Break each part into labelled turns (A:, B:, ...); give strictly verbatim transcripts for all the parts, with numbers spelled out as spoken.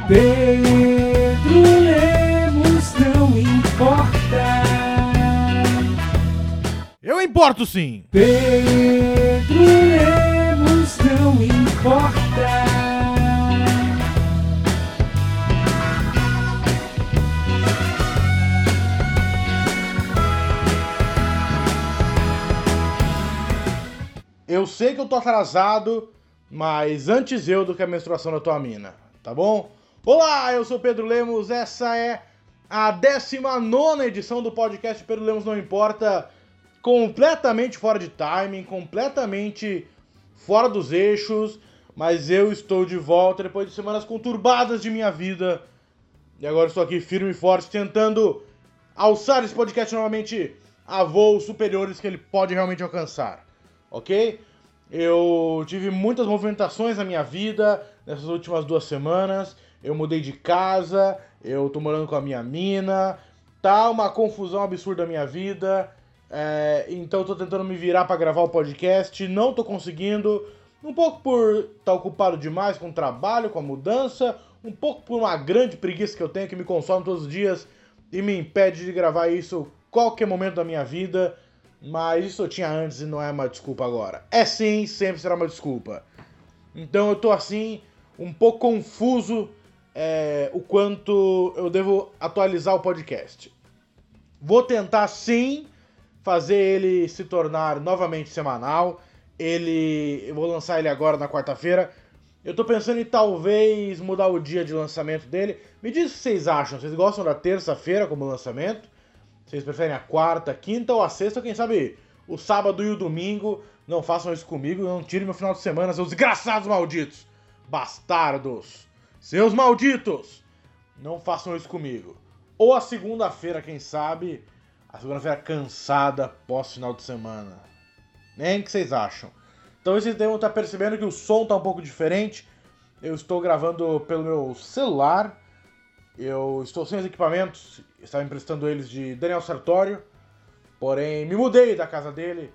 A: Pedro Lemos não importa.
B: Eu importo sim.
A: Pedro Lemos não importa.
B: Eu sei que eu tô atrasado, mas antes eu do que a menstruação da tua mina, tá bom? Olá, eu sou Pedro Lemos, essa é a décima nona edição do podcast Pedro Lemos Não Importa, completamente fora de timing, completamente fora dos eixos, mas eu estou de volta depois de semanas conturbadas de minha vida, e agora estou aqui firme e forte, tentando alçar esse podcast novamente a voos superiores que ele pode realmente alcançar. Ok? Eu tive muitas movimentações na minha vida nessas últimas duas semanas. Eu mudei de casa, eu tô morando com a minha mina, tá uma confusão absurda na minha vida. É, então eu tô tentando me virar pra gravar o podcast, não tô conseguindo. Um pouco por estar ocupado demais com o trabalho, com a mudança, um pouco por uma grande preguiça que eu tenho que me consome todos os dias e me impede de gravar isso qualquer momento da minha vida. Mas isso eu tinha antes e não é uma desculpa agora. É sim, sempre será uma desculpa. Então eu tô assim, um pouco confuso é, o quanto eu devo atualizar o podcast. Vou tentar sim fazer ele se tornar novamente semanal. Ele, eu vou lançar ele agora na quarta-feira. Eu tô pensando em talvez mudar o dia de lançamento dele. Me diz o que vocês acham. Vocês gostam da terça-feira como lançamento? Vocês preferem a quarta, a quinta ou a sexta, ou quem sabe o sábado e o domingo? Não façam isso comigo, não tirem meu final de semana, seus desgraçados malditos! Bastardos! Seus malditos! Não façam isso comigo. Ou a segunda-feira, quem sabe, a segunda-feira cansada pós-final de semana. Nem o que vocês acham. Então vocês devem estar percebendo que o som está um pouco diferente. Eu estou gravando pelo meu celular. Eu estou sem os equipamentos, estava emprestando eles de Daniel Sartório, porém me mudei da casa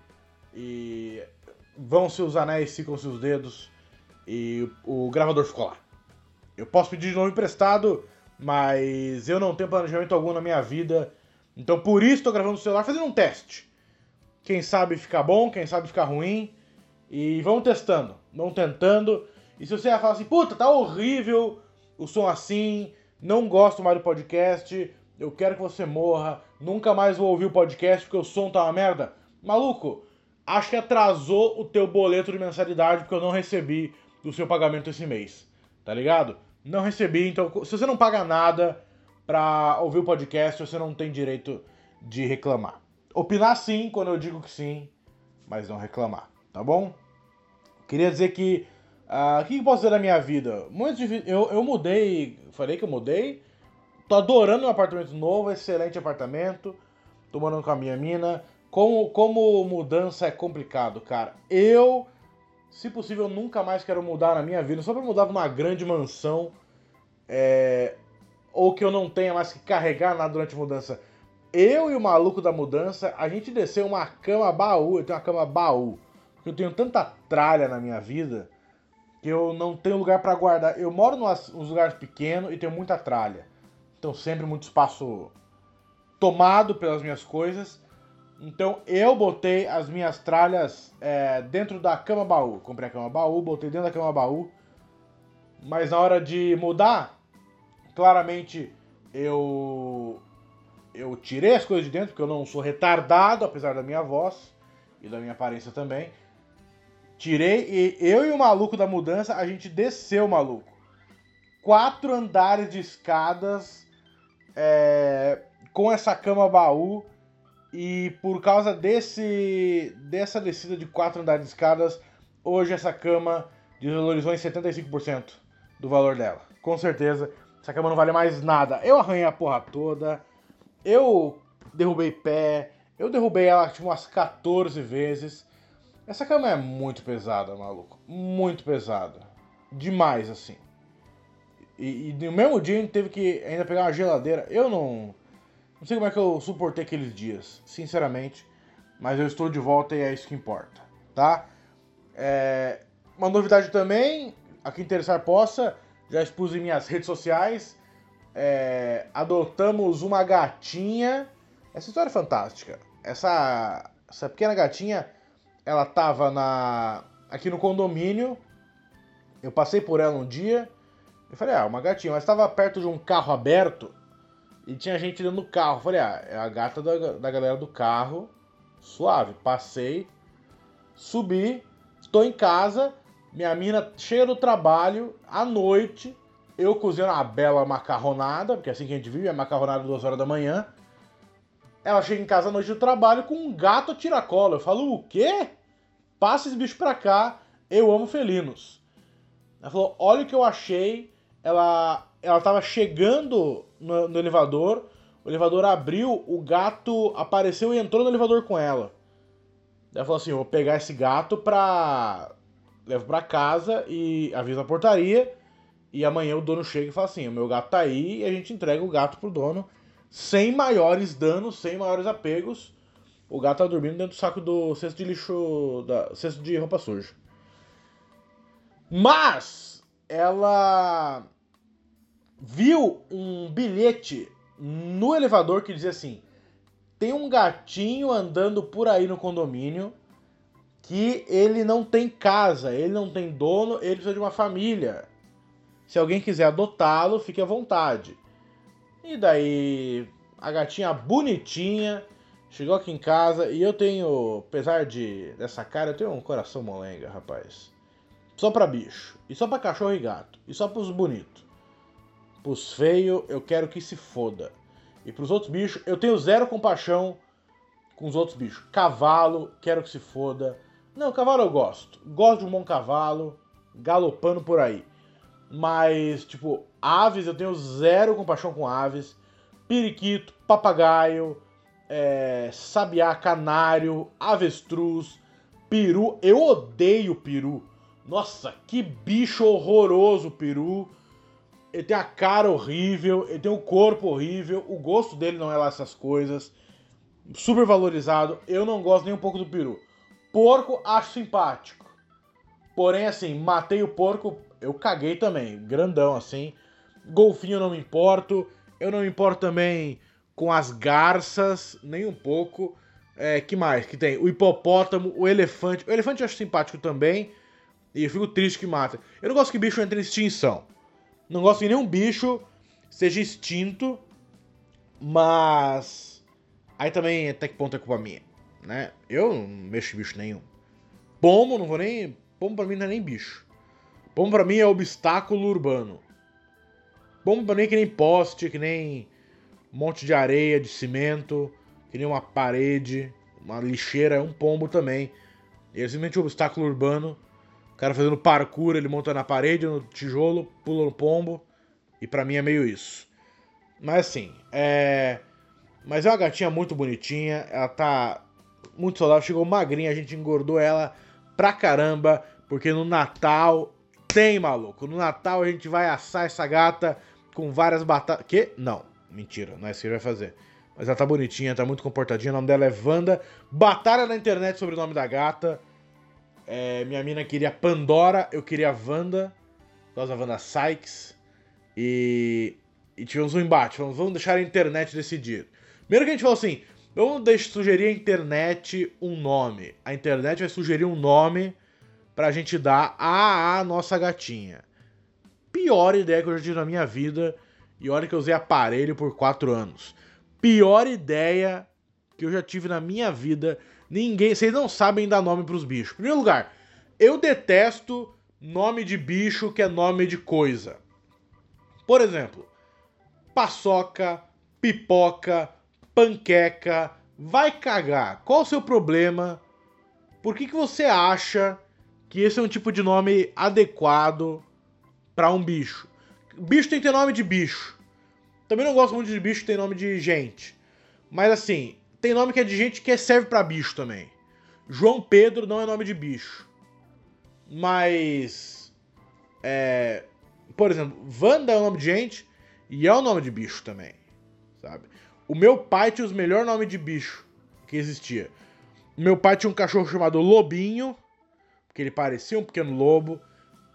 B: dele e vão-se os anéis, ficam-se os dedos e o gravador ficou lá. Eu posso pedir de novo emprestado, mas eu não tenho planejamento algum na minha vida, então por isso estou gravando no celular, fazendo um teste. Quem sabe ficar bom, quem sabe ficar ruim, e vamos testando, vamos tentando. E se você vai falar assim, puta, tá horrível o som assim, não gosto mais do podcast, eu quero que você morra, nunca mais vou ouvir o podcast porque o som tá uma merda. Maluco, acho que atrasou o teu boleto de mensalidade porque eu não recebi do seu pagamento esse mês, tá ligado? Não recebi, então se você não paga nada pra ouvir o podcast, você não tem direito de reclamar. Opinar sim, quando eu digo que sim, mas não reclamar, tá bom? Queria dizer que Uh, o que eu posso dizer da minha vida? Muito difícil. Eu, eu mudei, falei que eu mudei. Tô adorando meu apartamento novo, excelente apartamento. Tô morando com a minha mina. Como, como mudança é complicado, cara. Eu, se possível, nunca mais quero mudar na minha vida. Só pra mudar pra uma grande mansão. É, ou que eu não tenha mais que carregar nada durante a mudança. Eu e o maluco da mudança, a gente desceu uma cama baú. Eu tenho uma cama baú. Porque eu tenho tanta tralha na minha vida que eu não tenho lugar pra guardar. Eu moro nos lugares pequenos e tenho muita tralha. Então sempre muito espaço tomado pelas minhas coisas. Então eu botei as minhas tralhas é, dentro da cama baú. Comprei a cama baú, botei dentro da cama baú. Mas na hora de mudar, claramente eu, eu tirei as coisas de dentro, porque eu não sou retardado, apesar da minha voz e da minha aparência também. Tirei e eu e o maluco da mudança, a gente desceu, maluco. Quatro andares de escadas é, com essa cama baú. E por causa desse dessa descida de quatro andares de escadas, hoje essa cama desvalorizou em setenta e cinco por cento do valor dela. Com certeza, essa cama não vale mais nada. Eu arranhei a porra toda, eu derrubei pé, eu derrubei ela tipo, umas quatorze vezes. Essa cama é muito pesada, maluco. Muito pesada. Demais, assim. E, e no mesmo dia a gente teve que ainda pegar uma geladeira. Eu não... Não sei como é que eu suportei aqueles dias, sinceramente. Mas eu estou de volta e é isso que importa, tá? É... Uma novidade também, a quem interessar possa, já expus em minhas redes sociais. É, adotamos uma gatinha. Essa história é fantástica. Essa, essa pequena gatinha, ela tava na, aqui no condomínio. Eu passei por ela um dia. Eu falei, ah, uma gatinha. Mas estava perto de um carro aberto e tinha gente dentro do carro. Eu falei, ah, é a gata da, da galera do carro. Suave. Passei, subi, estou em casa. Minha mina chega do trabalho, à noite, eu cozinho uma bela macarronada, porque é assim que a gente vive, é macarronada duas horas da manhã. Ela chega em casa à noite do trabalho com um gato tiracolo. Eu falo, o quê? Passa esse bicho pra cá, eu amo felinos. Ela falou, olha o que eu achei. Ela, ela tava chegando no, no elevador, o elevador abriu, o gato apareceu e entrou no elevador com ela. Ela falou assim, eu vou pegar esse gato pra... levo pra casa e aviso a portaria. E amanhã o dono chega e fala assim, o meu gato tá aí, e a gente entrega o gato pro dono sem maiores danos, sem maiores apegos. O gato tá dormindo dentro do saco do cesto de lixo, da cesto de roupa suja. Mas ela viu um bilhete no elevador que dizia assim, tem um gatinho andando por aí no condomínio que ele não tem casa, ele não tem dono, ele precisa de uma família. Se alguém quiser adotá-lo, fique à vontade. E daí, a gatinha bonitinha chegou aqui em casa e eu tenho, apesar de dessa cara, eu tenho um coração molenga, rapaz. Só pra bicho, e só pra cachorro e gato, e só pros bonitos. Pros feios, eu quero que se foda. E pros outros bichos, eu tenho zero compaixão com os outros bichos. Cavalo, quero que se foda. Não, cavalo eu gosto. Gosto de um bom cavalo, galopando por aí. Mas, tipo, aves, eu tenho zero compaixão com aves. Periquito, papagaio, é, sabiá, canário, avestruz, peru. Eu odeio peru. Nossa, que bicho horroroso o peru. Ele tem a cara horrível, ele tem o corpo horrível, o gosto dele não é lá essas coisas. Super valorizado, eu não gosto nem um pouco do peru. Porco, acho simpático. Porém, assim, matei o porco, eu caguei também, grandão assim. Golfinho eu não me importo. Eu não me importo também com as garças, nem um pouco. É, que mais que tem? O hipopótamo, o elefante. O elefante eu acho simpático também. E eu fico triste que mata. Eu não gosto que bicho entre em extinção. Não gosto que nenhum bicho seja extinto. Mas... aí também até que ponto é culpa minha, né? Eu não mexo em bicho nenhum. Pombo, não vou nem... pombo pra mim não é nem bicho. Pombo pra mim é obstáculo urbano. Pombo pra mim é que nem poste, que nem um monte de areia, de cimento, que nem uma parede, uma lixeira, é um pombo também. Ele é simplesmente um obstáculo urbano. O cara fazendo parkour, ele monta na parede, no tijolo, pula no pombo. E pra mim é meio isso. Mas assim, é... mas é uma gatinha muito bonitinha, ela tá muito saudável, chegou magrinha, a gente engordou ela pra caramba, porque no Natal tem, maluco. No Natal a gente vai assar essa gata com várias batatas... Que? Não, mentira, não é isso que ele vai fazer. Mas ela tá bonitinha, tá muito comportadinha, o nome dela é Wanda. Batalha na internet sobre o nome da gata. É, minha mina queria Pandora, eu queria Wanda, por causa da Wanda Sykes. E... e tivemos um embate, vamos, vamos deixar a internet decidir. Primeiro que a gente falou assim, vamos deixar, sugerir a internet um nome. A internet vai sugerir um nome pra gente dar a, a nossa gatinha. Pior ideia que eu já tive na minha vida, e olha que eu usei aparelho por quatro anos. Pior ideia que eu já tive na minha vida. Ninguém, vocês não sabem dar nome pros bichos. Em primeiro lugar, eu detesto nome de bicho que é nome de coisa. Por exemplo, paçoca, pipoca, panqueca, vai cagar. Qual o seu problema? Por que que você acha que esse é um tipo de nome adequado pra um bicho? Bicho tem que ter nome de bicho. Também não gosto muito de bicho que tem nome de gente. Mas assim, tem nome que é de gente que serve pra bicho também. João Pedro não é nome de bicho. Mas... é... por exemplo, Wanda é o nome de gente e é o nome de bicho também, sabe? O meu pai tinha os melhores nomes de bicho que existia. O meu pai tinha um cachorro chamado Lobinho, porque ele parecia um pequeno lobo.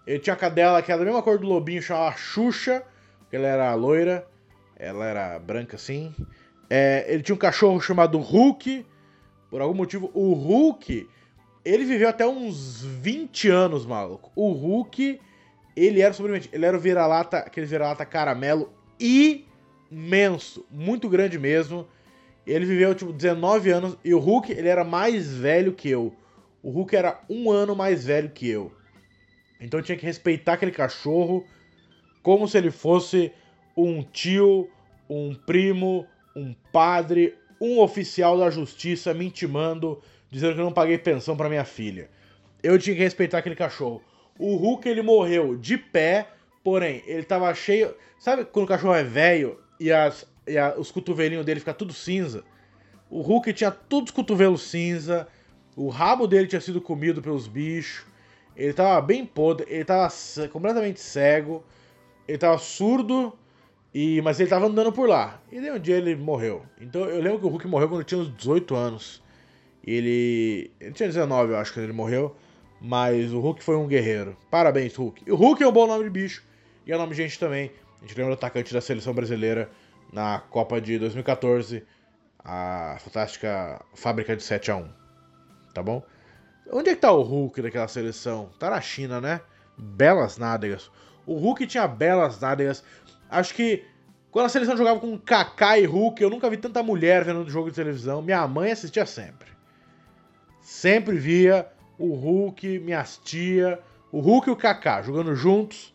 B: Ele tinha a cadela que era da mesma cor do lobinho, chamava Xuxa, porque ela era loira, ela era branca assim. É, ele tinha um cachorro chamado Hulk. Por algum motivo, o Hulk, ele viveu até uns vinte anos, maluco. O Hulk, ele era sobrevivente. Ele era o vira-lata, aquele vira-lata caramelo imenso, muito grande mesmo. Ele viveu, tipo, dezenove anos. E o Hulk, ele era mais velho que eu. O Hulk era um ano mais velho que eu. Então eu tinha que respeitar aquele cachorro como se ele fosse um tio, um primo, um padre, um oficial da justiça me intimando, dizendo que eu não paguei pensão pra minha filha. Eu tinha que respeitar aquele cachorro. O Hulk, ele morreu de pé, porém, ele tava cheio... Sabe quando o cachorro é velho e, as, e a, os cotovelinhos dele ficam tudo cinza? O Hulk tinha todos os cotovelos cinza, o rabo dele tinha sido comido pelos bichos, ele tava bem podre, ele tava completamente cego, ele tava surdo, e, mas ele tava andando por lá. E daí um dia ele morreu. Então eu lembro que o Hulk morreu quando ele tinha uns dezoito anos. Ele, ele tinha dezenove, eu acho, quando ele morreu. Mas o Hulk foi um guerreiro. Parabéns, Hulk. E o Hulk é um bom nome de bicho. E é nome de gente também. A gente lembra do atacante da seleção brasileira na Copa de dois mil e catorze. A fantástica fábrica de sete a um. Tá bom? Onde é que tá o Hulk daquela seleção? Tá na China, né? Belas nádegas. O Hulk tinha belas nádegas. Acho que quando a seleção jogava com Kaká e Hulk, eu nunca vi tanta mulher vendo jogo de televisão. Minha mãe assistia sempre. Sempre via o Hulk, minhas tia, o Hulk e o Kaká jogando juntos.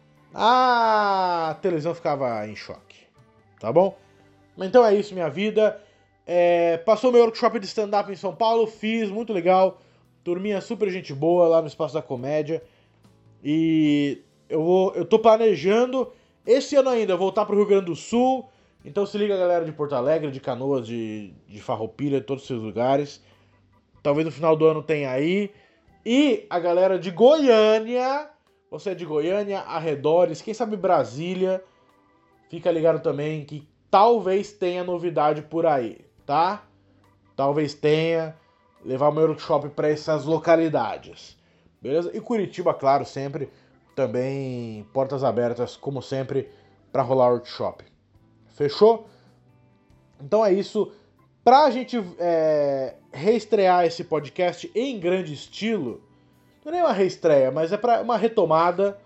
B: A televisão ficava em choque. Tá bom? Então é isso, minha vida. É, passou meu workshop de stand-up em São Paulo. Fiz, muito legal. Turminha super gente boa lá no Espaço da Comédia. E eu, vou, eu tô planejando... Esse ano ainda, voltar pro Rio Grande do Sul. Então se liga, galera de Porto Alegre, de Canoas, de, de Farroupilha, de todos esses lugares. Talvez no final do ano tenha aí. E a galera de Goiânia. Você é de Goiânia, arredores, quem sabe Brasília. Fica ligado também que talvez tenha novidade por aí, tá? Talvez tenha. Levar o meu workshop para essas localidades. Beleza? E Curitiba, claro, sempre... Também portas abertas, como sempre, para rolar workshop. Fechou? Então é isso. Pra gente é, reestrear esse podcast em grande estilo, não é nem uma reestreia, mas é pra uma retomada.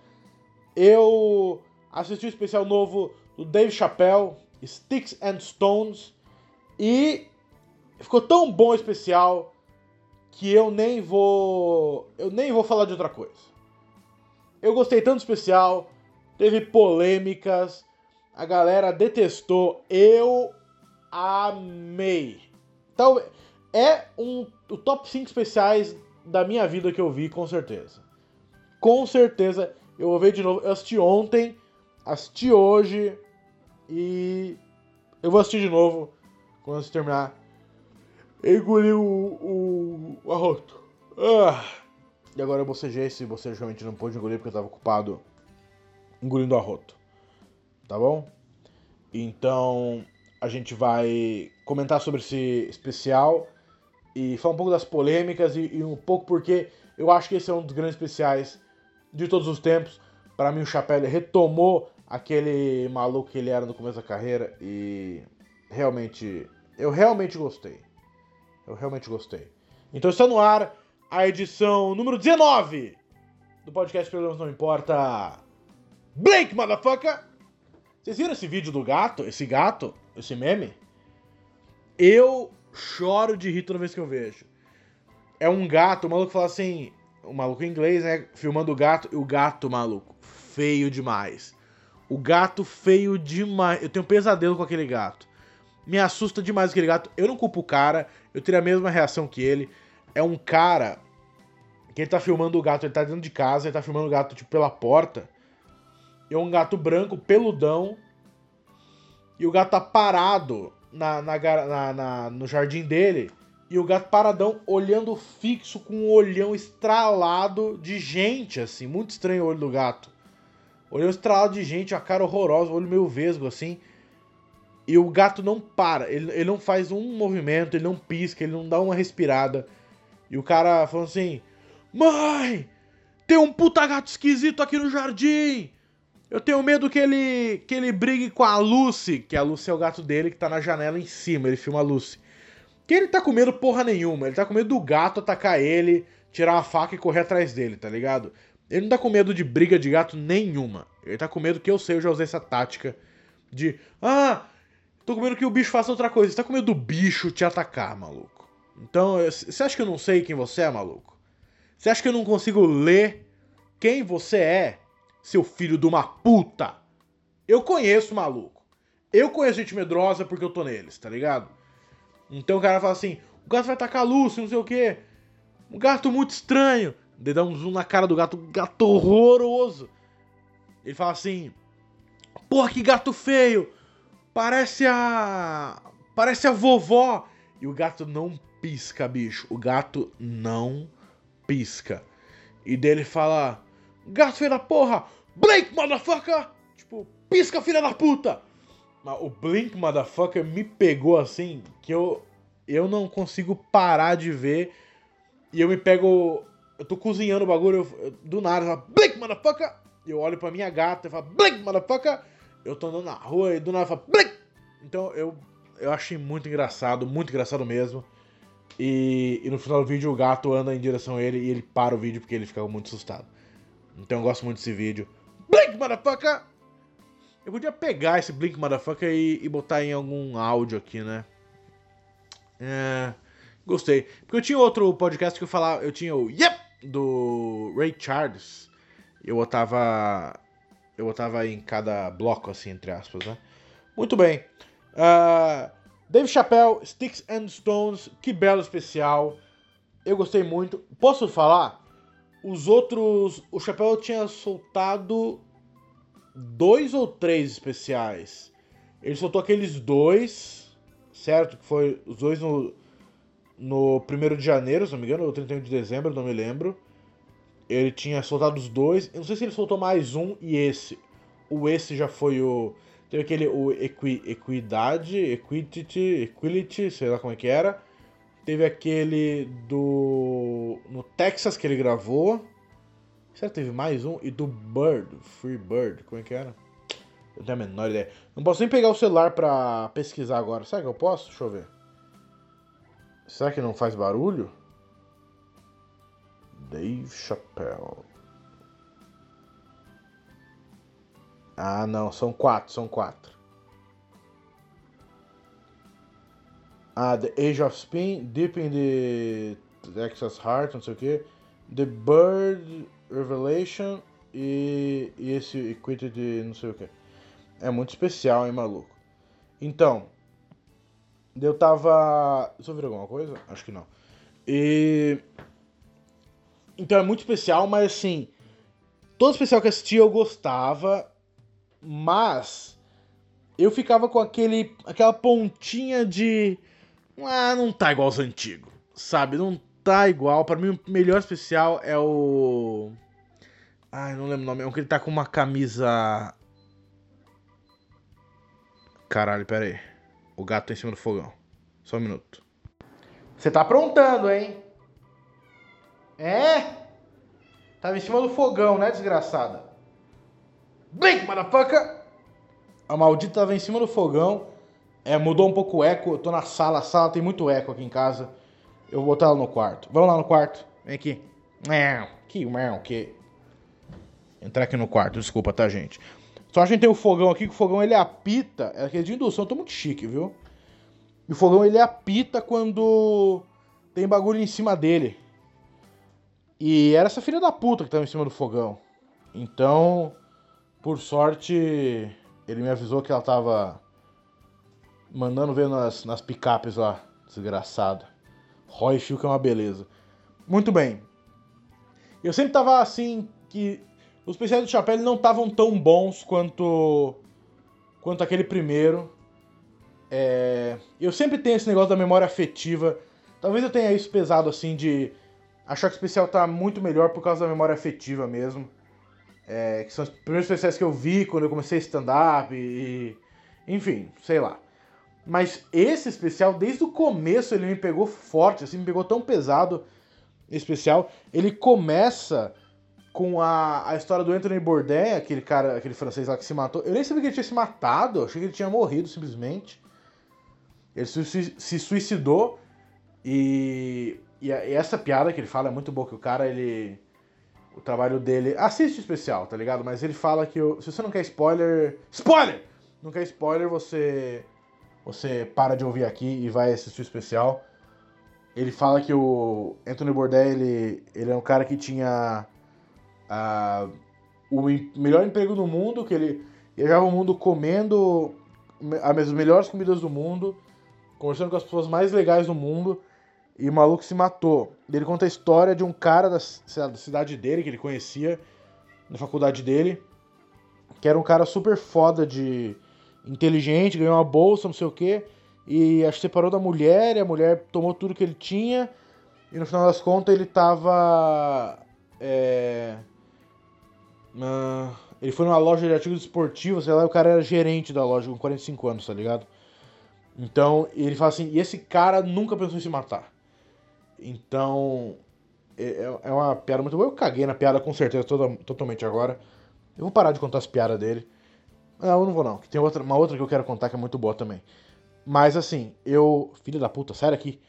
B: Eu assisti o especial novo do Dave Chappelle, Sticks and Stones, e ficou tão bom o especial que eu nem vou, eu nem vou falar de outra coisa. Eu gostei tanto do especial, teve polêmicas, a galera detestou, eu amei. Então, é um, o top cinco especiais da minha vida que eu vi, com certeza. Com certeza, eu vou ver de novo. Eu assisti ontem, assisti hoje e eu vou assistir de novo quando se terminar. Engoli o, o, o arroto. Ah. E agora eu bocejei, se você realmente não pôde engolir porque eu tava ocupado engolindo arroto. Tá bom? Então, a gente vai comentar sobre esse especial e falar um pouco das polêmicas e, e um pouco porque eu acho que esse é um dos grandes especiais de todos os tempos. Para mim, o Chappelle retomou aquele maluco que ele era no começo da carreira e realmente, eu realmente gostei. Eu realmente gostei. Então está no ar a edição número dezenove do podcast Problemas Não Importa. Blake, motherfucker! Vocês viram esse vídeo do gato? Esse gato? Esse meme? Eu choro de rir toda vez que eu vejo. É um gato, o maluco fala assim... O maluco em inglês, né? Filmando o gato. E o gato, maluco, feio demais. O gato feio demais. Eu tenho um pesadelo com aquele gato. Me assusta demais aquele gato. Eu não culpo o cara. Eu teria a mesma reação que ele. É um cara que ele tá filmando o gato, ele tá dentro de casa, ele tá filmando o gato, tipo, pela porta. E é um gato branco, peludão. E o gato tá parado na, na, na, na, no jardim dele. E o gato paradão, olhando fixo, com um olhão estralado de gente, assim. Muito estranho o olho do gato. Olhão estralado de gente, uma cara horrorosa, olho meio vesgo, assim. E o gato não para, ele, ele não faz um movimento, ele não pisca, ele não dá uma respirada. E o cara falou assim, mãe, Tem um puta gato esquisito aqui no jardim. Eu tenho medo que ele, que ele brigue com a Lucy, que a Lucy é o gato dele que tá na janela em cima, ele filma a Lucy. Que ele tá com medo porra nenhuma, ele tá com medo do gato atacar ele, tirar uma faca e correr atrás dele, tá ligado? Ele não tá com medo de briga de gato nenhuma. Ele tá com medo que eu sei, eu já usei essa tática de... Ah, tô com medo que o bicho faça outra coisa. Você tá com medo do bicho te atacar, maluco. Então, você acha que eu não sei quem você é, maluco? Você acha que eu não consigo ler quem você é, seu filho de uma puta? Eu conheço, maluco. Eu conheço gente medrosa porque eu tô neles, tá ligado? Então o cara fala assim, o gato vai atacar a Lucy, não sei o quê. Um gato muito estranho. Ele dá um zoom na cara do gato, um gato horroroso. Ele fala assim, porra, que gato feio. Parece a... Parece a vovó. E o gato não pisca, bicho. O gato não pisca. E dele fala, gato filho da porra, blink, motherfucker. Tipo, pisca, filha da puta. Mas o blink, motherfucker, me pegou assim, que eu, eu não consigo parar de ver. E eu me pego... Eu tô cozinhando o bagulho, eu, eu, do nada, eu falo, blink, motherfucker. E eu olho pra minha gata e falo, blink, motherfucker. Eu tô andando na rua e do nada eu falo, blink. Então eu, eu achei muito engraçado, muito engraçado mesmo. E, e no final do vídeo o gato anda em direção a ele e ele para o vídeo porque ele fica muito assustado. Então eu gosto muito desse vídeo. Blink, motherfucker! Eu podia pegar esse Blink, motherfucker e, e botar em algum áudio aqui, né? É, gostei. Porque eu tinha outro podcast que eu falava... Eu tinha o Yep! Do Ray Charles. Eu botava... Eu botava em cada bloco, assim, entre aspas, né? Muito bem. Uh, Dave Chappelle, Sticks and Stones. Que belo especial. Eu gostei muito. Posso falar? Os outros... O Chappelle tinha soltado dois ou três especiais. Ele soltou aqueles dois, certo? Que foi os dois no, no primeiro de janeiro, se não me engano, ou trinta e um de dezembro, não me lembro. Ele tinha soltado os dois. Eu não sei se ele soltou mais um e esse. O esse já foi o... Teve aquele o equi, Equidade, Equity, Equality, sei lá como é que era. Teve aquele do... No Texas que ele gravou. Será que teve mais um? E do Bird, Free Bird, como é que era? Eu tenho a menor ideia. Não posso nem pegar o celular pra pesquisar agora. Será que eu posso? Deixa eu ver. Será que não faz barulho? Dave Chappelle. Ah, não. São quatro, são quatro. Ah, The Age of Spin, Deep in the Texas Heart, não sei o que. The Bird Revelation e, e esse Equity de não sei o que. É muito especial, hein, maluco? Então, eu tava... Deixa eu ouvir alguma coisa? Acho que não. E... Então é muito especial, mas assim... Todo especial que eu assisti eu gostava, mas... Eu ficava com aquele... Aquela pontinha de... Ah, não tá igual aos antigos, sabe? Não tá igual. Pra mim, o melhor especial é o... Ai, não lembro o nome. É um que ele tá com uma camisa... Caralho, pera aí. O gato tá em cima do fogão. Só um minuto. Você tá aprontando, hein? É? Tava em cima do fogão, né, desgraçada? Blink, motherfucker! A maldita tava em cima do fogão. É, mudou um pouco o eco. Eu tô na sala. A sala tem muito eco aqui em casa. Eu vou botar ela no quarto. Vamos lá no quarto. Vem aqui. Que merda, que... Entrar aqui no quarto, desculpa, tá, gente? Só a gente tem o fogão aqui, que o fogão ele apita. É aquele de indução, eu tô muito chique, viu? E o fogão ele apita quando tem bagulho em cima dele. E era essa filha da puta que tava em cima do fogão. Então, por sorte, ele me avisou que ela tava mandando ver nas, nas picapes lá. Desgraçado. Roy Field que é uma beleza. Muito bem. Eu sempre tava assim que... Os especiais do Chappelle não estavam tão bons quanto quanto aquele primeiro. É, eu sempre tenho esse negócio da memória afetiva. Talvez eu tenha isso pesado assim de achar que o especial tá muito melhor por causa da memória afetiva mesmo. É, que são os primeiros especiais que eu vi quando eu comecei stand-up e... Enfim, sei lá. Mas esse especial, desde o começo, ele me pegou forte, assim, me pegou tão pesado esse especial. Ele começa... com a, a história do Anthony Bourdain, aquele cara, aquele francês lá que se matou. Eu nem sabia que ele tinha se matado, eu achei que ele tinha morrido simplesmente. Ele se, se suicidou e, e, a, e essa piada que ele fala é muito boa, que o cara, ele... O trabalho dele... Assiste o especial, tá ligado? Mas ele fala que... Eu, se você não quer spoiler... Spoiler! Não quer spoiler, você... Você para de ouvir aqui e vai assistir o especial. Ele fala que o Anthony Bourdain, ele, ele é um cara que tinha... Uh, o melhor emprego do mundo, que ele viajava o mundo comendo as melhores comidas do mundo, conversando com as pessoas mais legais do mundo, e o maluco se matou. Ele conta a história de um cara da, da cidade dele, que ele conhecia, na faculdade dele, que era um cara super foda, de inteligente, ganhou uma bolsa, não sei o quê, e acho que separou da mulher, e a mulher tomou tudo que ele tinha, e no final das contas ele tava... É, uh, ele foi numa loja de artigos esportivos, sei lá, e o cara era gerente da loja com quarenta e cinco anos, tá ligado? Então, ele fala assim, e esse cara nunca pensou em se matar. Então, é, é uma piada muito boa. Eu caguei na piada com certeza toda, totalmente agora. Eu vou parar de contar as piadas dele. Não, eu não vou não, que tem outra, uma outra que eu quero contar que é muito boa também. Mas assim, eu... Filha da puta, sai daqui.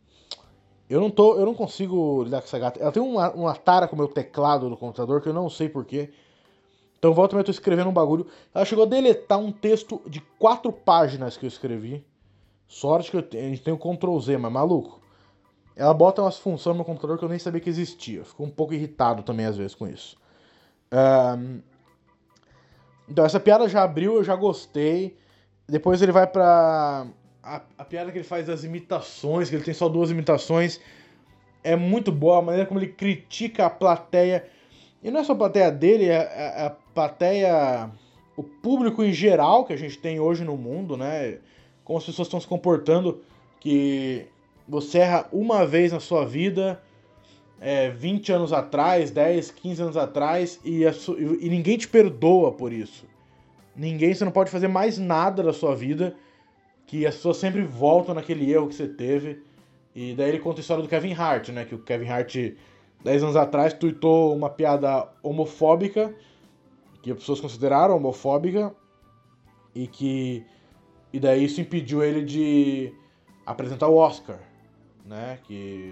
B: Eu não tô, eu não consigo lidar com essa gata. Ela tem uma, uma tara com o meu teclado do computador que eu não sei porquê. Então volta e eu tô escrevendo um bagulho. Ela chegou a deletar um texto de quatro páginas que eu escrevi. Sorte que eu tenho, a gente tem o control Z, mas maluco. Ela bota umas funções no meu computador que eu nem sabia que existia. Eu fico um pouco irritado também às vezes com isso. Um... Então essa piada já abriu, eu já gostei. Depois ele vai pra... A, a piada que ele faz das imitações, que ele tem só duas imitações, é muito boa. A maneira como ele critica a plateia. E não é só a plateia dele, é a, a plateia... O público em geral que a gente tem hoje no mundo, né? Como as pessoas estão se comportando, que você erra uma vez na sua vida, é, vinte anos atrás, dez, quinze anos atrás, e, a su... e ninguém te perdoa por isso. Ninguém, você não pode fazer mais nada da sua vida, que as pessoas sempre voltam naquele erro que você teve. E daí ele conta a história do Kevin Hart, né? Que o Kevin Hart, dez anos atrás, tuitou uma piada homofóbica, que as pessoas consideraram homofóbica, e que... E daí isso impediu ele de apresentar o Oscar, né? Que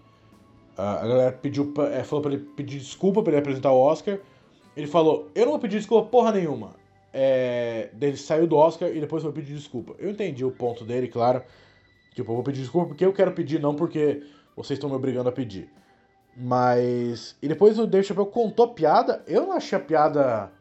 B: a galera pediu, é, falou pra ele pedir desculpa pra ele apresentar o Oscar. Ele falou, eu não vou pedir desculpa porra nenhuma. É, daí ele saiu do Oscar e depois foi pedir desculpa. Eu entendi o ponto dele, claro. Tipo, eu vou pedir desculpa porque eu quero pedir, não porque vocês estão me obrigando a pedir. Mas... E depois o Dave Chappelle contou a piada. Eu não achei a piada...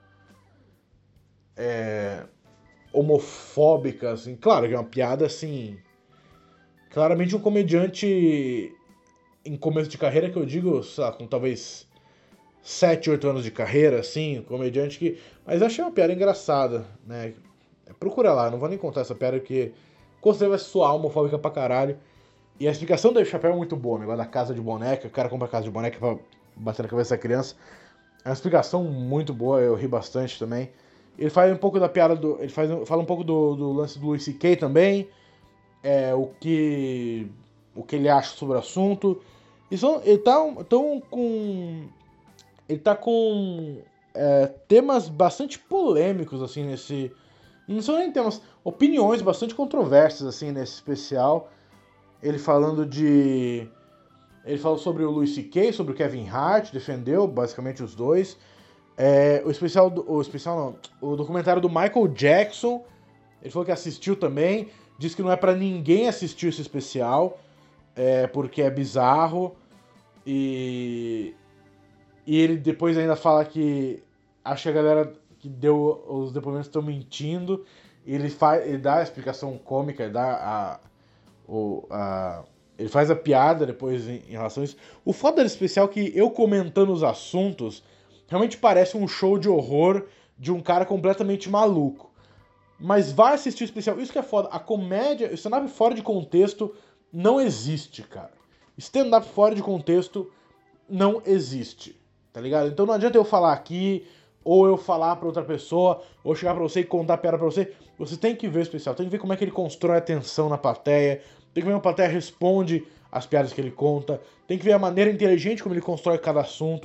B: É... homofóbica, assim. Claro que é uma piada, assim... Claramente um comediante em começo de carreira, que eu digo, sei lá, com talvez sete, oito anos de carreira, assim, um comediante que... Mas eu achei uma piada engraçada, né? Procura lá, não vou nem contar essa piada, porque com certeza vai soar homofóbica pra caralho. E a explicação do Dave Chappelle é muito boa, o negócio da casa de boneca, o cara compra a casa de boneca pra bater na cabeça da criança. É uma explicação muito boa, eu ri bastante também. Ele faz um pouco da piada do... Ele faz, fala um pouco do, do lance do Louis C K também. É, o que... O que ele acha sobre o assunto. E são, ele tá tão com... Ele tá com... É, temas bastante polêmicos, assim, nesse... Não são nem temas... Opiniões bastante controversas, assim, nesse especial. Ele falando de... Ele falou sobre o Louis C K, sobre o Kevin Hart, defendeu basicamente os dois. É, o especial, do, o especial não, o documentário do Michael Jackson, ele falou que assistiu também, disse que não é pra ninguém assistir esse especial, é, porque é bizarro, e, e ele depois ainda fala que acha que a galera que deu os depoimentos estão mentindo, e ele, faz, ele dá a explicação cômica, ele dá a, o, a, ele faz a piada depois em, em relação a isso. O foda desse especial é que eu comentando os assuntos, realmente parece um show de horror de um cara completamente maluco. Mas vai assistir o especial. Isso que é foda. A comédia, o stand-up fora de contexto não existe, cara. Stand-up fora de contexto não existe. Tá ligado? Então não adianta eu falar aqui, ou eu falar pra outra pessoa, ou chegar pra você e contar a piada pra você. Você tem que ver o especial. Tem que ver como é que ele constrói a tensão na plateia. Tem que ver como a plateia responde as piadas que ele conta. Tem que ver a maneira inteligente como ele constrói cada assunto.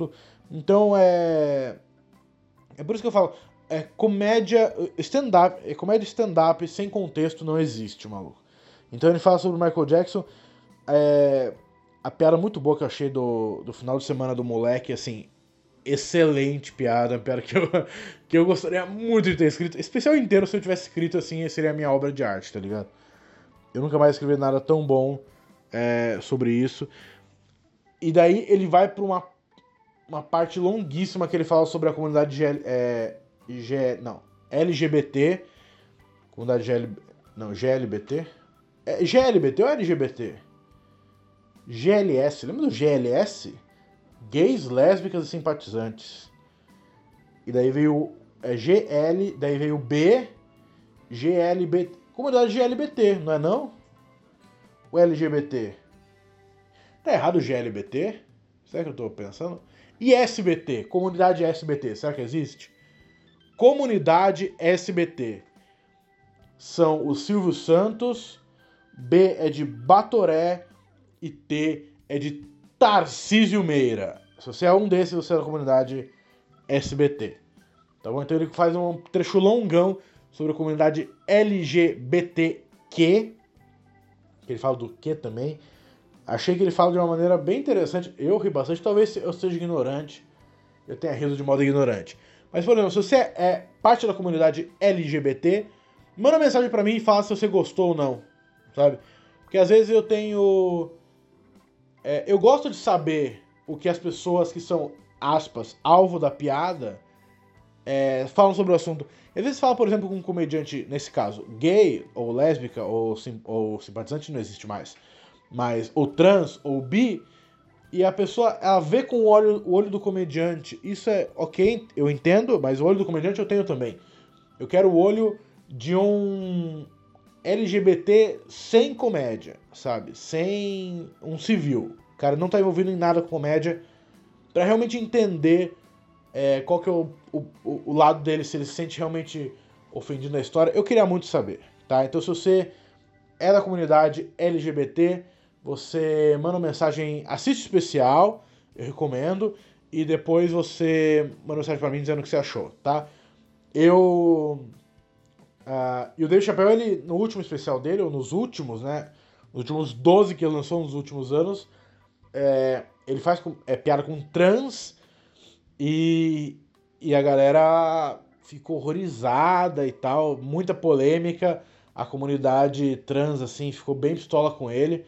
B: Então é. É por isso que eu falo. É comédia. Stand-up. É comédia stand-up sem contexto não existe, maluco. Então ele fala sobre o Michael Jackson. É, a piada muito boa que eu achei do, do final de semana do moleque, assim. Excelente piada. Uma piada que eu, que eu gostaria muito de ter escrito. Especial inteiro, se eu tivesse escrito assim, seria a minha obra de arte, tá ligado? Eu nunca mais escrevi nada tão bom é, sobre isso. E daí ele vai pra uma, uma parte longuíssima que ele fala sobre a comunidade G L, é, G, não, L G B T. Comunidade G L, não, G L B T? É, G L B T ou L G B T? G L S, lembra do G L S? Gays, lésbicas e simpatizantes. E daí veio é, G L, daí veio B, G L B T. Comunidade G L B T, não é não? O L G B T. Tá errado o G L B T? Será que eu tô pensando? E S B T, comunidade S B T, será que existe? Comunidade S B T. São o Silvio Santos, B é de Batoré e T é de Tarcísio Meira. Se você é um desses, você é da comunidade S B T. Tá bom? Então ele faz um trecho longão sobre a comunidade L G B T Q. Ele fala do Q também. Achei que ele fala de uma maneira bem interessante. Eu ri bastante. Talvez eu seja ignorante. Eu tenha rido de modo ignorante. Mas, por exemplo, se você é parte da comunidade L G B T, manda mensagem pra mim e fala se você gostou ou não. Sabe? Porque às vezes eu tenho... É, eu gosto de saber o que as pessoas que são, aspas, alvo da piada, é, falam sobre o assunto. Às vezes fala, por exemplo, com um comediante, nesse caso, gay, ou lésbica, ou, sim, ou simpatizante, não existe mais. Mas, ou trans, ou bi, e a pessoa, ela vê com o olho, o olho do comediante. Isso é ok, eu entendo, mas o olho do comediante eu tenho também. Eu quero o olho de um L G B T sem comédia, sabe? Sem um civil. O cara não tá envolvido em nada com comédia, pra realmente entender é, qual que é o, o, o lado dele, se ele se sente realmente ofendido na história. Eu queria muito saber, tá? Então se você é da comunidade L G B T, você manda uma mensagem, assiste o especial, eu recomendo, e depois você manda uma mensagem pra mim dizendo o que você achou, tá? Eu... Uh, e o Dave Chappelle, ele, no último especial dele, ou nos últimos, né? Nos últimos doze que ele lançou nos últimos anos, é, ele faz com, é, piada com trans e, e a galera ficou horrorizada e tal, muita polêmica. A comunidade trans, assim, ficou bem pistola com ele.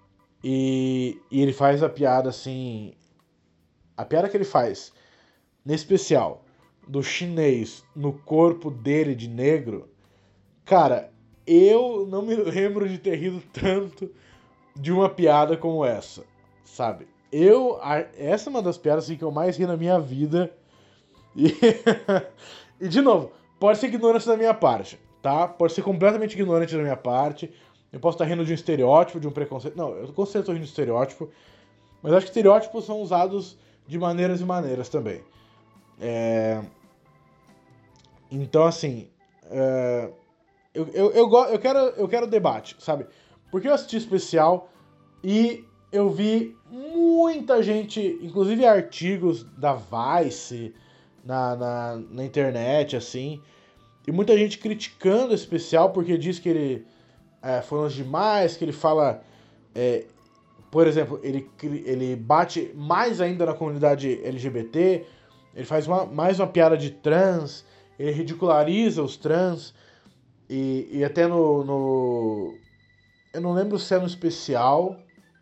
B: E, e ele faz a piada, assim... A piada que ele faz, nesse especial, do chinês no corpo dele de negro... Cara, eu não me lembro de ter rido tanto de uma piada como essa, sabe? Eu... Essa é uma das piadas, assim, que eu mais ri na minha vida. E, e de novo, pode ser ignorância da minha parte, tá? Pode ser completamente ignorante da minha parte. Eu posso estar rindo de um estereótipo, de um preconceito. Não, eu com certeza estou rindo de estereótipo. Mas acho que estereótipos são usados de maneiras e maneiras também. É... Então, assim... É... Eu, eu, eu, eu, quero, eu quero debate, sabe? Porque eu assisti especial e eu vi muita gente, inclusive artigos da Vice na, na, na internet, assim, e muita gente criticando esse especial porque diz que ele é, foi longe demais, que ele fala, é, por exemplo, ele, ele bate mais ainda na comunidade L G B T, ele faz uma, mais uma piada de trans, ele ridiculariza os trans. E, e até no, no... Eu não lembro se é no especial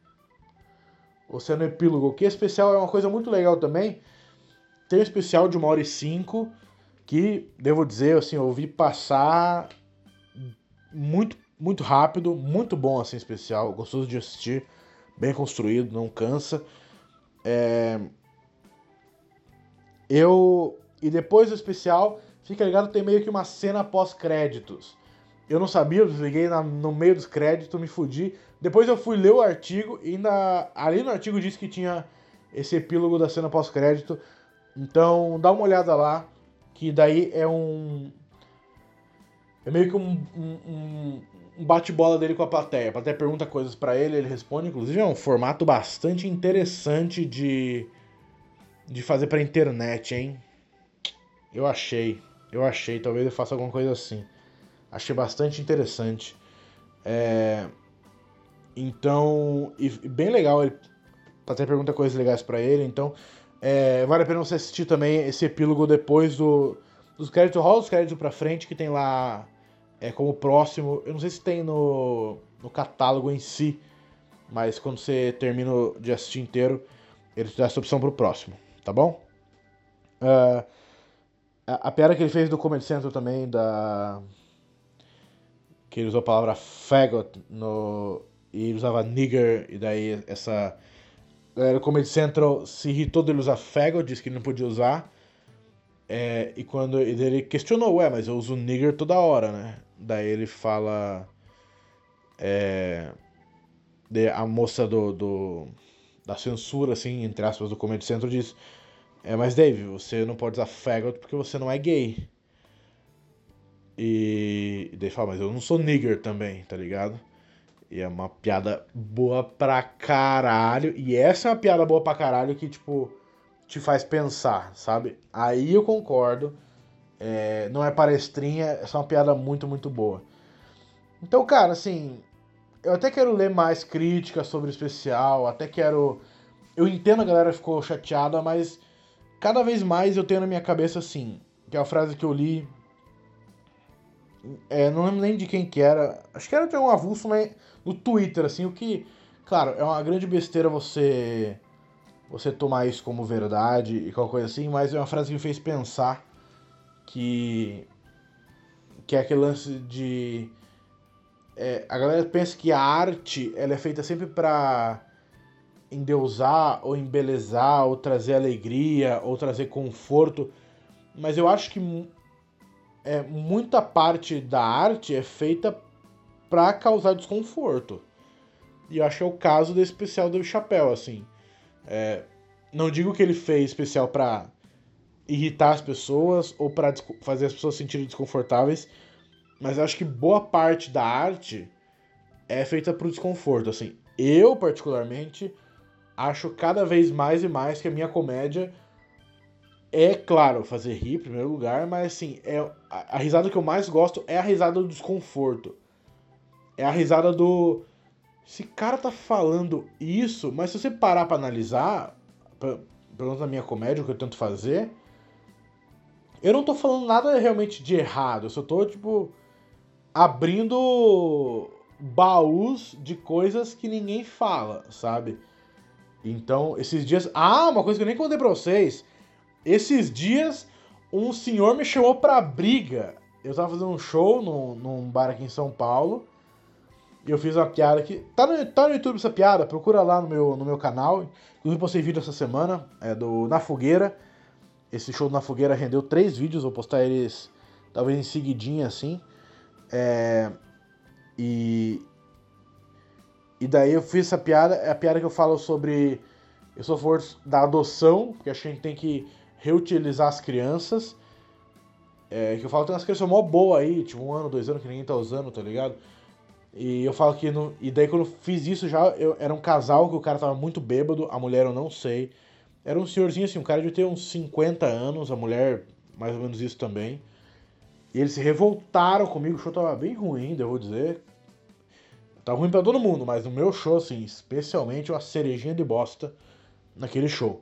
B: ou se é no epílogo. O que é especial é uma coisa muito legal também. Tem um especial de uma hora e cinco que, devo dizer, assim, eu ouvi passar muito, muito rápido. Muito bom, assim, especial. Gostoso de assistir. Bem construído, não cansa. É... Eu... E depois do especial... Fica ligado, tem meio que uma cena pós-créditos. Eu não sabia, eu desliguei na, no meio dos créditos, me fudi. Depois eu fui ler o artigo e na, ali no artigo disse que tinha esse epílogo da cena pós-crédito. Então dá uma olhada lá, que daí é um... É meio que um, um, um bate-bola dele com a plateia. A plateia pergunta coisas pra ele, ele responde. Inclusive é um formato bastante interessante de, de fazer pra internet, hein? Eu achei. Eu achei. Talvez eu faça alguma coisa assim. Achei bastante interessante. É... Então... E bem legal. Ele até pergunta coisas legais pra ele. Então, é... vale a pena você assistir também esse epílogo depois do... dos créditos. Rola os créditos pra frente, que tem lá é, como próximo. Eu não sei se tem no, no catálogo em si. Mas quando você termina de assistir inteiro, ele te dá essa opção pro próximo. Tá bom? Uh, a, a piada que ele fez do Comedy Central também, da... que ele usou a palavra faggot no... e ele usava nigger, e daí essa... O Comedy Central se irritou dele usar faggot, disse que ele não podia usar. É, e quando ele questionou, ué, mas eu uso nigger toda hora, né? Daí ele fala... É, a moça do, do... da censura, assim, entre aspas, do Comedy Central diz... É, mas Dave, você não pode usar faggot porque você não é gay. E, e daí fala, mas eu não sou nigger também, tá ligado? E é uma piada boa pra caralho. E essa é uma piada boa pra caralho que, tipo, te faz pensar, sabe? Aí eu concordo. É, não é palestrinha, é só uma piada muito, muito boa. Então, cara, assim... Eu até quero ler mais críticas sobre o especial, até quero... Eu entendo a galera ficou chateada, mas... Cada vez mais eu tenho na minha cabeça assim, que é a frase que eu li, é, não lembro nem de quem que era, acho que era de um avulso né, no Twitter, assim, o que, claro, é uma grande besteira você você tomar isso como verdade e qualquer coisa assim, mas é uma frase que me fez pensar que, que é aquele lance de... É, a galera pensa que a arte ela é feita sempre pra... endeusar, ou embelezar, ou trazer alegria, ou trazer conforto, mas eu acho que é, muita parte da arte é feita para causar desconforto. E eu acho que é o caso desse especial do Chapéu, assim. É, não digo que ele fez especial para irritar as pessoas, ou para fazer as pessoas se sentirem desconfortáveis, mas eu acho que boa parte da arte é feita pro desconforto, assim. Eu, particularmente... acho cada vez mais e mais que a minha comédia é, claro, fazer rir em primeiro lugar, mas assim, é, a, a risada que eu mais gosto é a risada do desconforto. É a risada do... Esse cara tá falando isso, mas se você parar pra analisar, pelo menos na minha comédia, o que eu tento fazer, eu não tô falando nada realmente de errado, eu só tô, tipo, abrindo baús de coisas que ninguém fala, sabe? Então, esses dias... Ah, uma coisa que eu nem contei pra vocês. Esses dias, um senhor me chamou pra briga. Eu tava fazendo um show num, num bar aqui em São Paulo. E eu fiz uma piada aqui. Tá no, tá no YouTube essa piada, procura lá no meu, no meu canal. Inclusive, postei vídeo essa semana, é do Na Fogueira. Esse show do Na Fogueira rendeu três vídeos, vou postar eles talvez em seguidinha, assim. É... E... E daí eu fiz essa piada, é a piada que eu falo sobre... Eu sou a favor da adoção, porque acho que a gente tem que reutilizar as crianças. É, que eu falo que tem umas crianças mó boa aí, tipo um ano, dois anos, que ninguém tá usando, tá ligado? E eu falo que... No, e daí quando eu fiz isso já, eu, era um casal que o cara tava muito bêbado, a mulher eu não sei. Era um senhorzinho assim, um cara de ter uns cinquenta anos, a mulher mais ou menos isso também. E eles se revoltaram comigo, o show tava bem ruim, eu vou dizer. Tá ruim pra todo mundo, mas no meu show, assim, especialmente uma cerejinha de bosta naquele show.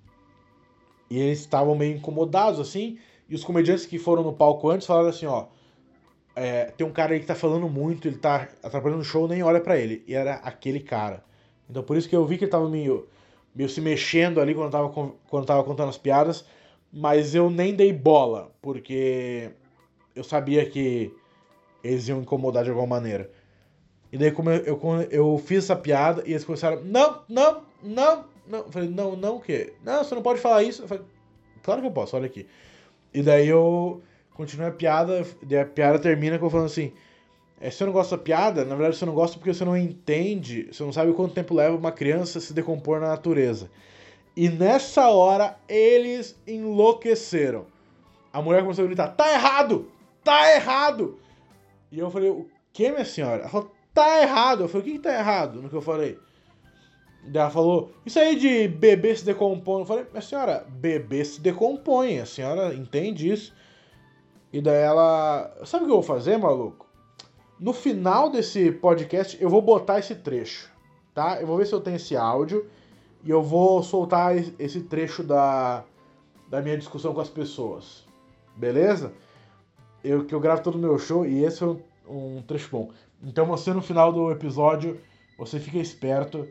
B: E eles estavam meio incomodados, assim, e os comediantes que foram no palco antes falaram assim, ó, é, tem um cara aí que tá falando muito, ele tá atrapalhando o show, nem olha pra ele. E era aquele cara. Então por isso que eu vi que ele tava meio, meio se mexendo ali quando eu tava, quando eu tava contando as piadas, mas eu nem dei bola, porque eu sabia que eles iam incomodar de alguma maneira. E daí como eu, eu, eu fiz essa piada e eles começaram, não, não, não, não. Eu falei, não, não o quê? Não, você não pode falar isso. Eu falei, claro que eu posso, olha aqui. E daí eu continuei a piada, daí a piada termina com eu falando assim, é, se você não gosta da piada, na verdade você não gosta porque você não entende, você não sabe quanto tempo leva uma criança se decompor na natureza. E nessa hora, eles enlouqueceram. A mulher começou a gritar, tá errado, tá errado. E eu falei, o que, minha senhora? Ela falou, tá errado. Eu falei, o que que tá errado no que eu falei? Daí ela falou, isso aí de bebê se decompõe. Eu falei, minha senhora, bebê se decompõe, a senhora entende isso? E daí ela, sabe o que eu vou fazer, maluco? No final desse podcast, eu vou botar esse trecho, tá? Eu vou ver se eu tenho esse áudio e eu vou soltar esse trecho da, da minha discussão com as pessoas, beleza? Eu, que eu gravo todo o meu show e esse foi um, um trecho bom. Então você, no final do episódio, você fica esperto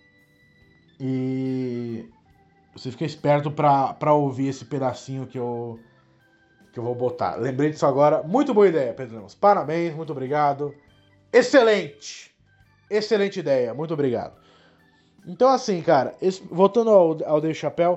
B: e você fica esperto pra, pra ouvir esse pedacinho que eu, que eu vou botar. Lembrei disso agora. Muito boa ideia, Pedro Lemos. Parabéns, muito obrigado. Excelente! Excelente ideia, muito obrigado. Então, assim, cara, esse, voltando ao, ao Dave Chappelle,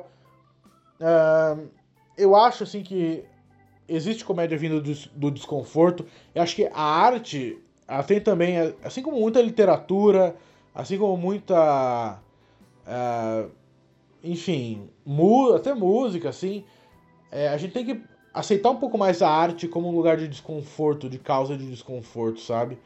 B: uh, eu acho, assim, que existe comédia vindo do, do desconforto. Eu acho que a arte, ela tem também, assim como muita literatura, assim como muita... Uh, enfim, mu- até música, assim, é, a gente tem que aceitar um pouco mais a arte como um lugar de desconforto, de causa de desconforto, sabe?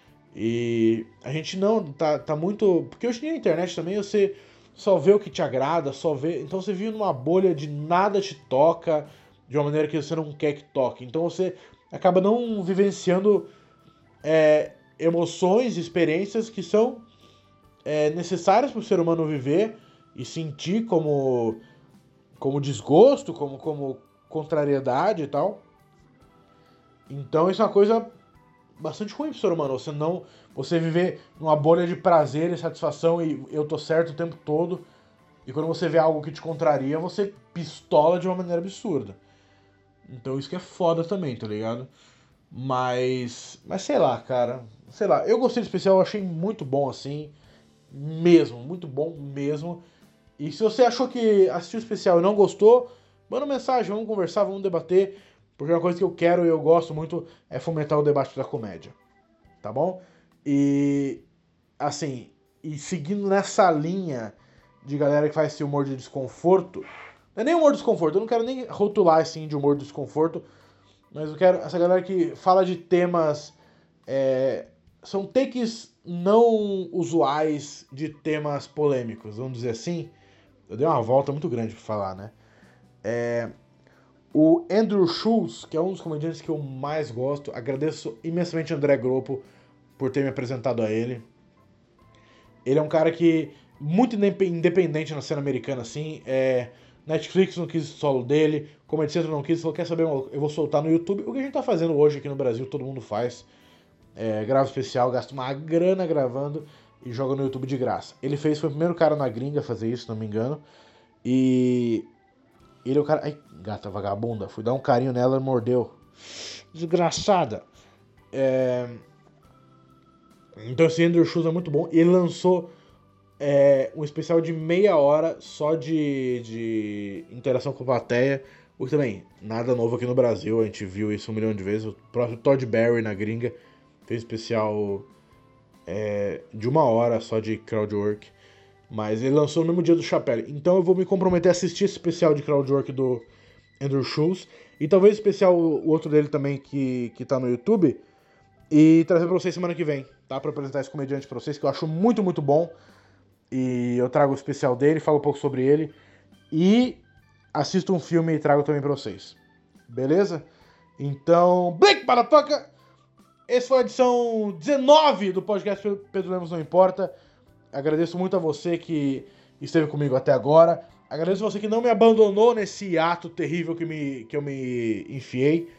B: E a gente não, tá, tá muito... Porque hoje em dia na internet também você só vê o que te agrada, só vê... Então você vive numa bolha de nada te toca de uma maneira que você não quer que toque. Então você acaba não vivenciando é, emoções, experiências que são é, necessárias para o ser humano viver e sentir como, como desgosto, como, como contrariedade e tal. Então isso é uma coisa bastante ruim pro ser humano. Você não, você viver numa bolha de prazer e satisfação e eu tô certo o tempo todo. E quando você vê algo que te contraria, você pistola de uma maneira absurda. Então isso que é foda também, tá ligado? Mas, mas sei lá, cara. Sei lá, eu gostei do especial, eu achei muito bom assim. Mesmo, muito bom mesmo. E se você achou que assistiu o especial e não gostou, manda mensagem, vamos conversar, vamos debater. Porque uma coisa que eu quero e eu gosto muito é fomentar o debate da comédia. Tá bom? E, assim, e seguindo nessa linha de galera que faz esse humor de desconforto, não é nem humor de desconforto, eu não quero nem rotular assim de humor de desconforto, mas eu quero essa galera que fala de temas, é, são takes não usuais de temas polêmicos, vamos dizer assim. Eu dei uma volta muito grande pra falar, né? É... O Andrew Schulz, que é um dos comediantes que eu mais gosto, agradeço imensamente André Groppo por ter me apresentado a ele. Ele é um cara que, muito independente na cena americana, assim, é... Netflix não quis o solo dele, Comedy Central não quis, falou, quer saber, eu vou soltar no YouTube, o que a gente tá fazendo hoje aqui no Brasil, todo mundo faz. É, grava especial, gasta uma grana gravando e joga no YouTube de graça. Ele fez, foi o primeiro cara na gringa a fazer isso, se não me engano. E ele é o cara... Ai, gata vagabunda, fui dar um carinho nela e mordeu. Desgraçada. É... Então esse Andrew Schulz é muito bom. E ele lançou é, um especial de meia hora só de, de interação com a plateia. O que também, nada novo aqui no Brasil, a gente viu isso um milhão de vezes. O próprio Todd Barry na gringa fez especial é, de uma hora só de crowdwork. Mas ele lançou no mesmo dia do Chappelle. Então eu vou me comprometer a assistir esse especial de crowdwork do Andrew Schulz. E talvez o especial, o outro dele também, que, que tá no YouTube. E trazer pra vocês semana que vem, tá? Pra apresentar esse comediante pra vocês, que eu acho muito, muito bom. E eu trago o especial dele, falo um pouco sobre ele. E assisto um filme e trago também pra vocês. Beleza? Então, Blake Motherfucker! Essa foi a edição dezenove do podcast Pedro Lemos Não Importa. Agradeço muito a você que esteve comigo até agora. Agradeço a você que não me abandonou nesse ato terrível que, me, que eu me enfiei.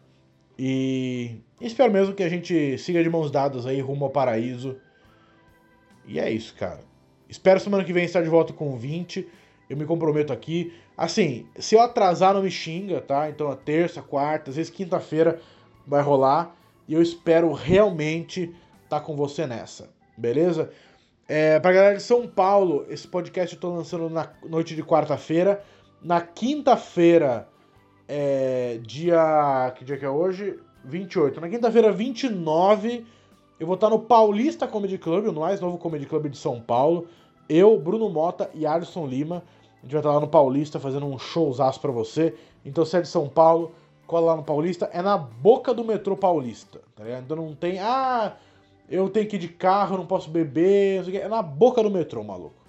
B: E espero mesmo que a gente siga de mãos dadas aí rumo ao paraíso. E é isso, cara. Espero semana que vem estar de volta com vinte. Eu me comprometo aqui. Assim, se eu atrasar não me xinga, tá? Então é terça, quarta, às vezes quinta-feira vai rolar. E eu espero realmente estar com você nessa. Beleza? É, pra galera de São Paulo, esse podcast eu tô lançando na noite de quarta-feira. Na quinta-feira, é, dia... Que dia que é hoje? vinte e oito. Na quinta-feira, vinte e nove, eu vou estar no Paulista Comedy Club, o mais novo Comedy Club de São Paulo. Eu, Bruno Mota e Alisson Lima. A gente vai estar lá no Paulista fazendo um showzaço pra você. Então, se é de São Paulo, cola lá no Paulista. É na boca do metrô Paulista, tá ligado? Então não tem... Ah... Eu tenho que ir de carro, não posso beber, não sei o quê. É na boca do metrô, maluco.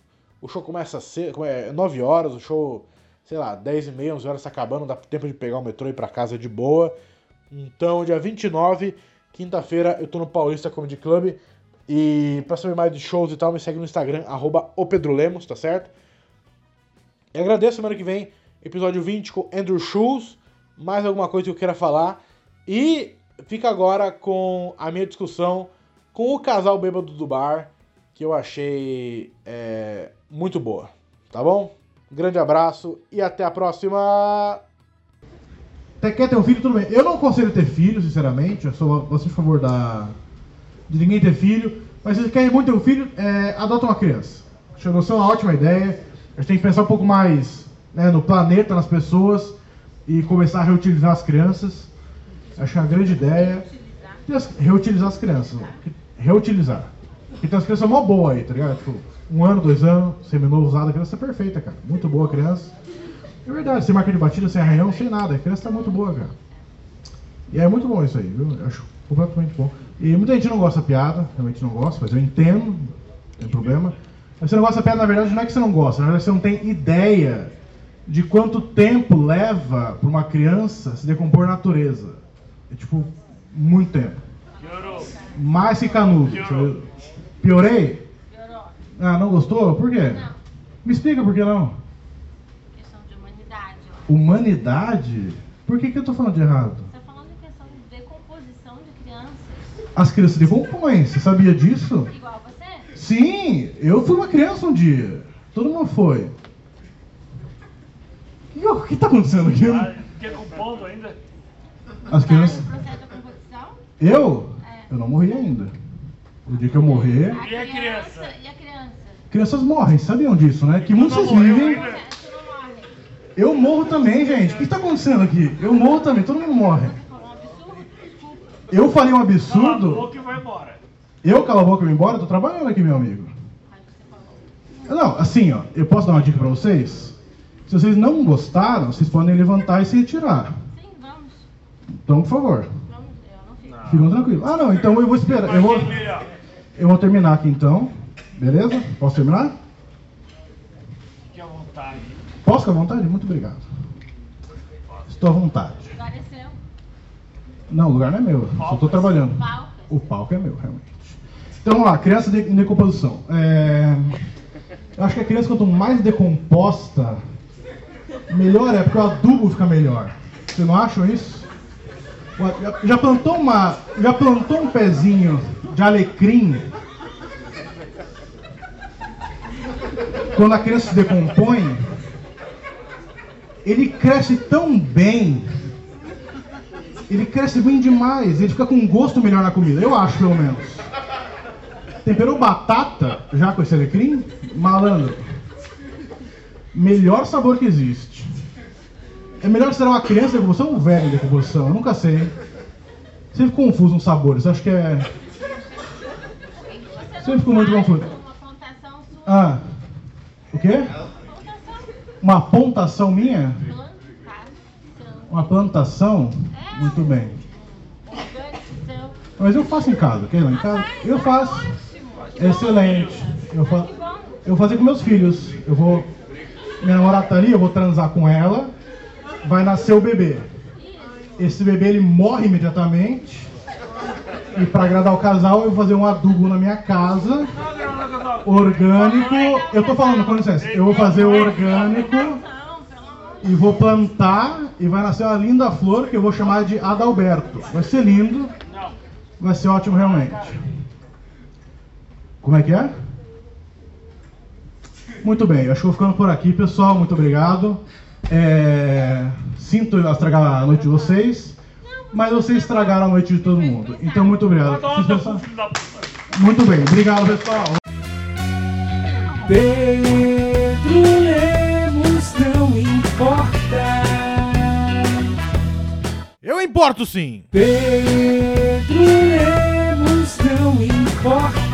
B: o show começa cedo, é nove horas, o show, sei lá, dez e meia, onze horas tá acabando, dá tempo de pegar o metrô e ir pra casa de boa. Então, dia vinte e nove, quinta-feira, eu tô no Paulista Comedy Club. E pra saber mais de shows e tal, me segue no Instagram, arroba o Pedro Lemos, tá certo? E agradeço, semana que vem, episódio vinte com Andrew Schulz, mais alguma coisa que eu queira falar. E fica agora com a minha discussão com o casal bêbado do bar, que eu achei é, muito boa, tá bom? Um grande abraço e até a próxima! Até quer ter um filho, tudo bem. Eu não aconselho ter filho, sinceramente, eu sou bastante a favor da... de ninguém ter filho, mas se você quer muito ter um filho, é, adota uma criança. Acho que é uma ótima ideia. A gente tem que pensar um pouco mais, né, no planeta, nas pessoas, e começar a reutilizar as crianças. Acho que é uma grande ideia. Reutilizar, reutilizar as crianças. Reutilizar. Porque tem umas crianças mó boa aí, tá ligado? Tipo, um ano, dois anos, seminovo usado, a criança é perfeita, cara. Muito boa a criança. É verdade, sem marca de batida, sem arranhão, sem nada. A criança tá muito boa, cara. E é muito bom isso aí, viu? Eu acho completamente bom. E muita gente não gosta da piada, realmente não gosta, mas eu entendo, não tem problema. Mas você não gosta da piada, na verdade, não é que você não gosta, na verdade você não tem ideia de quanto tempo leva para uma criança se decompor na natureza. É tipo, muito tempo. Piorou. Mais que canudo. Piorou. Piorei? Piorou. Ah, não gostou? Por quê? Não. Me explica por que não. Questão de humanidade. Ó. Humanidade? Por que que eu tô falando de errado? As crianças decompõem, você sabia disso? Igual você? Sim, eu fui uma criança um dia. Todo mundo foi. O que está acontecendo aqui? Ah, decompondo ainda? As crianças... Tá no processo da composição? Eu? É. Eu não morri ainda. O dia que eu morrer... A e a criança? E a criança? Crianças morrem, sabiam disso, né? Que mundo vocês vivem? Eu morro também, gente. O que está acontecendo aqui? Eu morro também, todo mundo morre. Eu falei um absurdo. Cala a boca e vai embora. Eu cala a boca e vou embora? Eu tô trabalhando aqui, meu amigo. Não, assim, ó, eu posso dar uma dica pra vocês? Se vocês não gostaram, vocês podem levantar e se retirar. Sim, vamos. Então, por favor. Vamos, eu não fico. Ficam tranquilos. Ah, não, então eu vou esperar. Eu vou, eu vou terminar aqui então. Beleza? Posso terminar? Fique à vontade. Posso ficar à vontade? Muito obrigado. Estou à vontade. Não, o lugar não é meu, eu só estou trabalhando. O palco é meu, realmente. Então vamos lá, criança de, em decomposição. É... Eu acho que a criança, quanto mais decomposta, melhor é, porque o adubo fica melhor. Vocês não acham isso? Já plantou, uma, já plantou um pezinho de alecrim? Quando a criança se decompõe, ele cresce tão bem. Ele cresce bem demais, ele fica com um gosto melhor na comida, eu acho, pelo menos. Temperou batata, já com esse alecrim, malandro. Melhor sabor que existe. É melhor ser uma criança de decomposição ou um velho de decomposição? Eu nunca sei. Sempre confuso nos sabores, acho que é... Sempre fico muito confuso. Ah, o quê? Uma pontação minha? Uma plantação? Muito bem. Mas eu faço em casa, quer ir lá em casa? Eu faço. Excelente. Eu, fa... eu vou fazer com meus filhos. Eu vou... Minha namorada tá ali, eu vou transar com ela. Vai nascer o bebê. Esse bebê, ele morre imediatamente. E para agradar o casal, eu vou fazer um adubo na minha casa. Orgânico. Eu tô falando, com licença. Eu vou fazer o orgânico. E vou plantar e vai nascer uma linda flor que eu vou chamar de Adalberto. Vai ser lindo, vai ser ótimo realmente. Como é que é? Muito bem, eu acho que vou ficando por aqui, pessoal. Muito obrigado. É... Sinto estragar a noite de vocês, mas vocês estragaram a noite de todo mundo. Então, muito obrigado. Muito bem, obrigado, pessoal.
A: Pedro Lemos não importa.
B: Eu importo sim.
A: Pedro Lemos não importa.